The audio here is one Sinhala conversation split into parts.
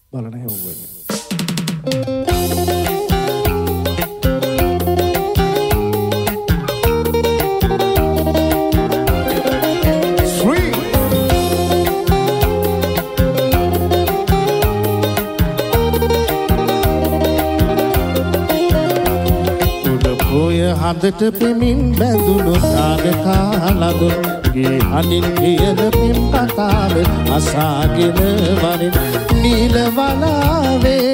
බලන හැවුවෙන්නේ. හදට පෙමින් බැඳුණු තාරකාලදුන් ගේ හඬින් කියන පින් කතාව අසාගෙන වරින් නිල වලාවේ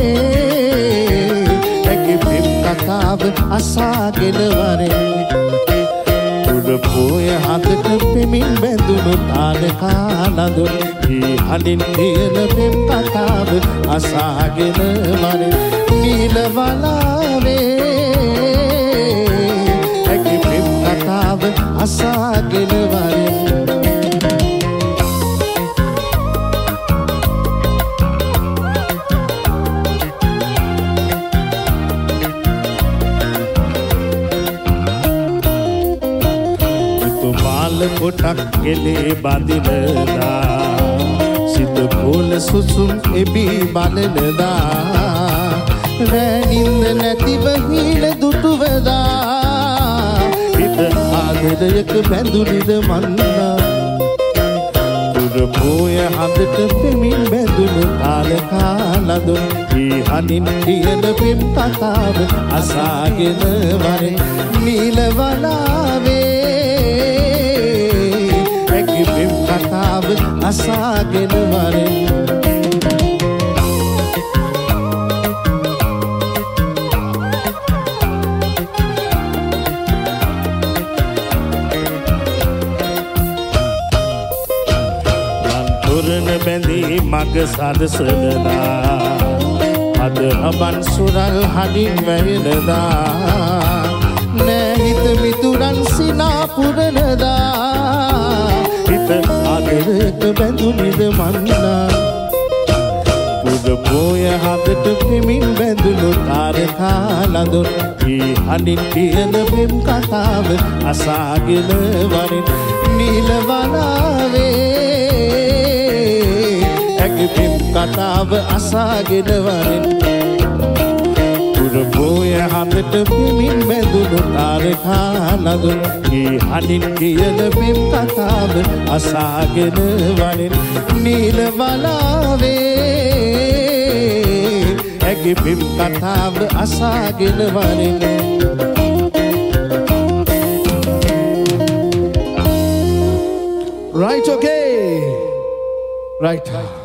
ඇගේ පින් කතාව අසාගෙන වරින් උඩ පොය හදට පෙමින් බැඳුණු තාරකාලදුන් ගේ හඬින් කියන පින් කතාව අසාගෙන වරින් නිල වලාවේ කතාව අසාගෙන වරින් තුමාල කොටක් ගෙලේ බඳිනදා සිත පොළ සුසුම් එබී බලනදා රැනින්ද නැතිව හීන දුටුවදා ආදරයක බැඳුනිද මන්නා උඩ පොය හදට පෙමින් බැඳුණු තාරකාලදුන් ඊ හඬින් කියන පින් කතාව අසාගෙන වරින් නිල වලාවේ ඇගේ පින් කතාව අසාගෙන වරින් බැඳී මග සදසනදා අද හබන් සුරල් හඩින් වැහෙනදා නෑහිත මිතුරන් සිනාපුරනදා හිත ආදරයට බැඳුනිද මන්නා පුද පොය හදට පෙමින් බැඳුණු තාරකාලදුන් ඊ හඬින් කියන පෙම් කතාව අසාගෙන වරින් නිල වලාවේ ඇගේ පින් කතාව අසාගෙන වරින් උඩ පොය හදට පෙමින් බැඳුණු තාරකාලදුන් ඊ හඬින් කියන පින් කතාව අසාගෙන වරින් නිල වලාවේ ඇගේ පින් කතාව අසාගෙන වරින් Right, okay. Right.